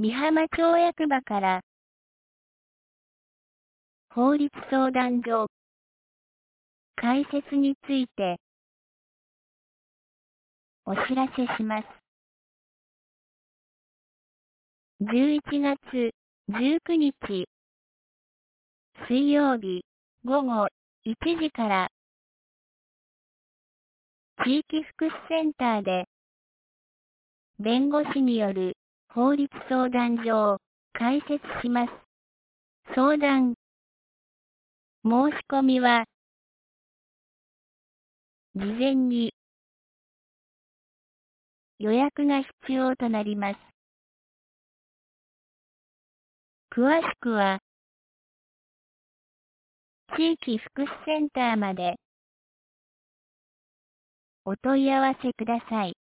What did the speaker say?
美浜町役場から法律相談所開設についてお知らせします。11月19日水曜日午後1時から地域福祉センターで弁護士による法律相談所を開設します。相談申し込みは事前に予約が必要となります。詳しくは地域福祉センターまでお問い合わせください。